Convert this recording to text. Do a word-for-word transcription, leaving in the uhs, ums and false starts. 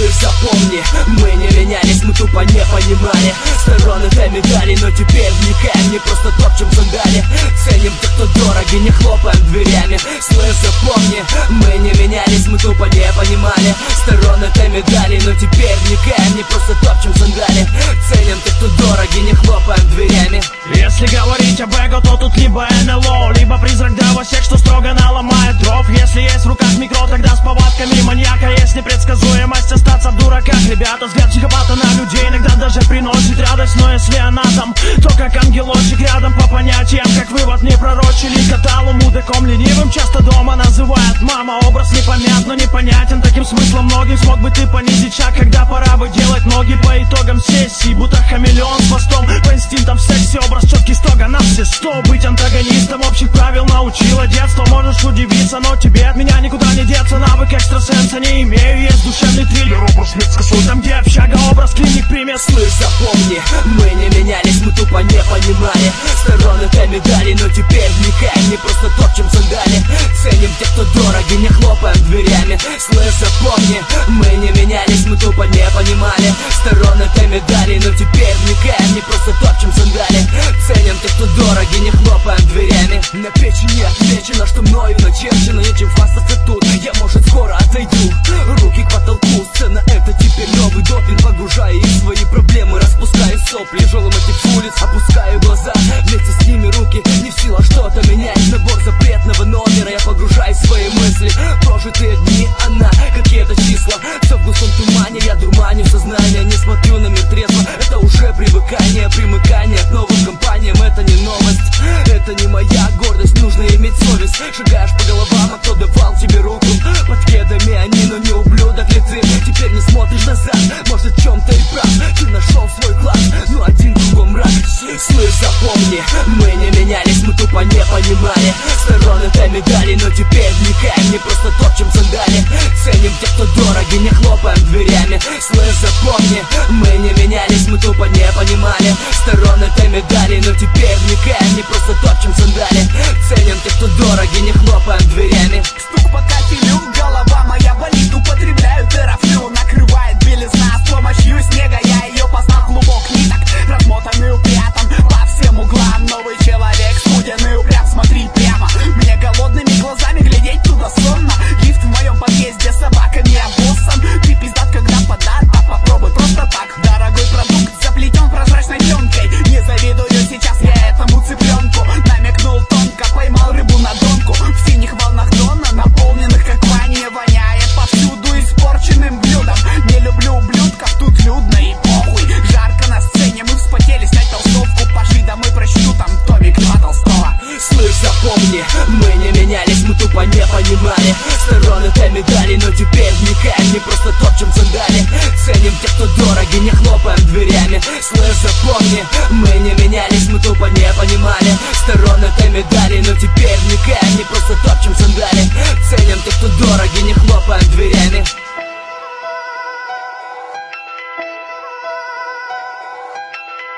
Слышь, запомни, мы не менялись, мы тупо не понимали сторон этой медали, но теперь вникаем, не просто топчем сандали. Ценим тех, кто дороги, не хлопаем дверями. Слышь, запомни, мы не менялись, мы тупо не понимали сторон этой медали, но теперь вникаем, не просто топчем сандали. Ценим тех, кто дороги, не хлопаем дверями. Если говорить об эго, то тут либо эн эл о, либо призрак дровосек, что строго наломает дров. Если есть в руках микро, тогда с повадками маньяка есть непредсказуемость остаться в дураках. Ребята, взгляд психопата на людей иногда даже приносит радость, но если она там, то как ангелочек рядом. По понятиям, как вывод не пророчили, каталу мудаком ленивым часто дома называют. Мама, образ непонятно, непонятен, таким смыслом многим смог бы ты понизить шаг, когда пора бы делать ноги по итогам сессии, будто хамелеон с хвостом. По инстинктам в сексе образ четкий стога на все сто. Быть антагонистом общих правил научило детство. Можешь удивиться, но тебе от меня никуда не деться. Навык экстрасенса не имею, есть душевный триллер. Образ нет скосу, там где общага, образ клиник примет. Слышь, запомни, мы не менялись, мы тупо не понимали сторон этой медали, но теперь вникаем, не просто топчем сандали. Ценим тех, кто дороги, не хлопаем дверями. Слышь, запомни, мы не менялись, мы тупо не понимали сторон этой медали, но теперь вникаем, не просто топчем сандали. Ценим тех, кто дороги, не хлопаем дверями. На печени отмечено, что мною начерчено, нечем хвастаться тут, я, может, скоро отойду. Руки к потолку, сцена это теперь новый допинг. Погружая их в свои проблемы, распускаю сопли, жёлом этих улиц, опускаю глаза, вместе с ними руки, не в силах что-то менять. Набор запретного номера, я погружаюсь в свои мысли. Прожитые дни, она, какие-то числа, все в густом тумане, я дурманю сознание. Не смотрю на мир трезво, это уже привыкание, примыкание к новым компаниям. Это не новость, это не моя гордость, нужно иметь совесть. Шагаешь по головам, а кто давал тебе руку? Под кедами они, но не ублюдок ли ты? Теперь не смотришь назад, может в чем-то и прав. Ты нашел свой класс, но один кругом мрак. Слышь, запомни, мы не менялись, мы тупо не понимали сторон этой медали, но теперь вникаем, не просто топчем сандали. Ценим тех, кто дороги, не хлопаем дверями. Слышь, запомни, мы не менялись, мы тупо не понимали сторон этой медали, но теперь вникаем, не просто топчем сандали. Ценим тех, кто дороги, не хлопаем дверями. Стук по кафелю, голова моя болит, употребляю терафлю. Накрывает белизна с помощью снега, я ее познал клубок ниток, размотанный упрятом по всем углам. Новый человек, студенный упрям, смотри прямо, мне голодными глазами глядеть туда сонно. Лифт в моем подъезде, собака не обоссан. Ты пиздат, когда подан, а попробуй просто так. Дорогой продукт заплетен прозрачной пленкой, не завидую сейчас я этому цыпленку. Намекнул тонко, поймал рыбу на донку. В синих волнах дона, наполненных как ванне, воняет повсюду испорченным блюдом. Не люблю ублюдков, тут людно и похуй. Жарко на сцене, мы вспотели, снять толстовку. Пошли домой, прочту там томик Льва Толстого. Слышь, запомни, мы не менялись, мы тупо не понимали сторон этой медали, но теперь вникаем, не просто топчем сандали. Ценим тех, кто дороги, не хлопаем дверями. Слышь, запомни, мы не менялись,